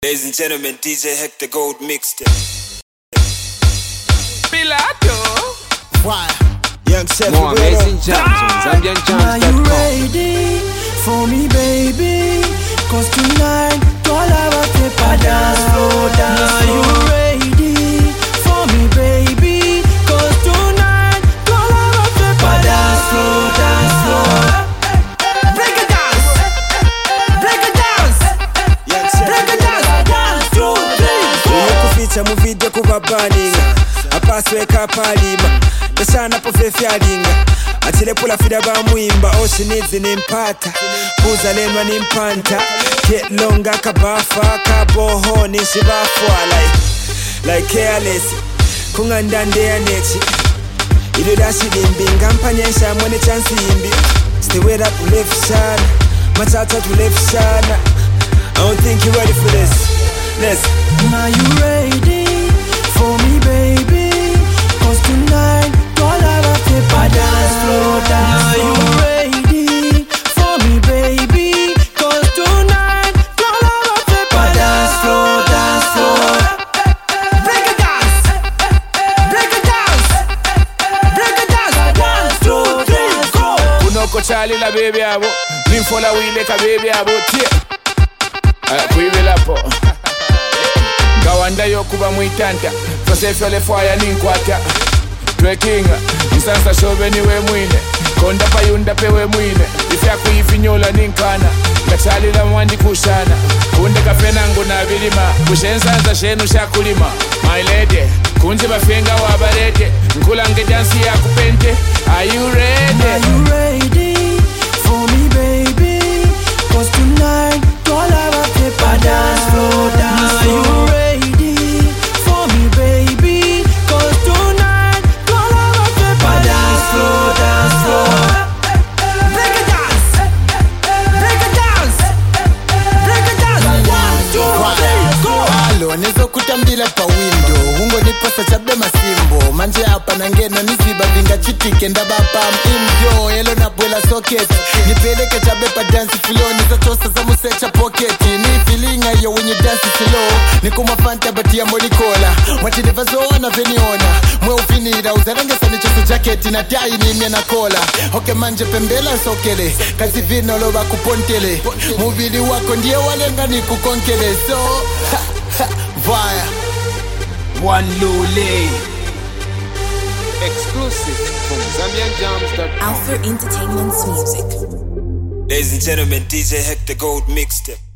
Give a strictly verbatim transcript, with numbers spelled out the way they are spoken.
Ladies and gentlemen, D J Hector Gold Mixtape. Pilato. Why? Young Chef More amazing jams on Zambian Jams dot com. Are you ready for me, baby? Cause tonight, all our paper dance slow down. Are you ready for me, baby? Cause tonight, all our paper dance slow down, slow. Break it dance, break it dance, break it dance. One, two, three, four. Kuficha mu video kuba baninga apaswe kapalima Dashana po fefyalinga Atile pula fida ba muimba Oshi nizi ni mpata Kuza lenwa ni mpanta Get longa kabafa Kaboho ni shibafwa Like, like careless Kunga ndande ya nechi Ido dashi limbinga Mpanyensha mwene chansi imbi Stay with up left shana Matata to left shana I don't think you're ready for this. Let's. Are you ready for me, baby? Cause tonight, all our paper dance slow down. Are you ready for me, baby? Cause tonight, all our paper dance slow down, slow. Break it dance, break it dance, break it dance. One, two, three, go. Kunoko chali la baby abo. Nimfola wile ka baby abo. Tie. Kuivela po. Gawanda yo kuba muitanta Tosefyo le fwaya ninkwata Twekinga Nsansa shobe niwe mwine Konda payunda pewe mwine Ifya kuifinyola ninkana Ngachali la mwandi kushana Kunde kafenangu na vilima Kushensanza shenu shakulima My lady Kunje bafenga wabarete Nkulange dansi ya kupente Are you ready? Are you ready for me, baby? Cause tonight all our paper dance slow down. Are you ready for me, baby? Cause tonight all our paper dance slow down, slow. Break it dance, break it dance, break it dance. One, two, three, go. Halo, nezo kutambila pa window Ungo niposa chabe masimbo Manje hapa nangena niziba vinga chitike Ndabapa mimjo, elo na bwela socket Nipeleke chabe pa dance flow Niza tosa za musecha pocket Ni feeling ayo when you dance slow Nikuma fanta bati ya molikola Wati neva zoona veniona Mwe ufinira uzarange sa nichoso jacket Na dai ni mie na kola Hoke manje pembela sokele Kazi vino loba kupontele Mubili wako ndiye walenga ni kukonkele So, ha, ha, vaya One Lule. Exclusive from Zambian Jams dot com. Alpha Entertainment's music. Ladies and gentlemen, D J Hector Gold Mixtape.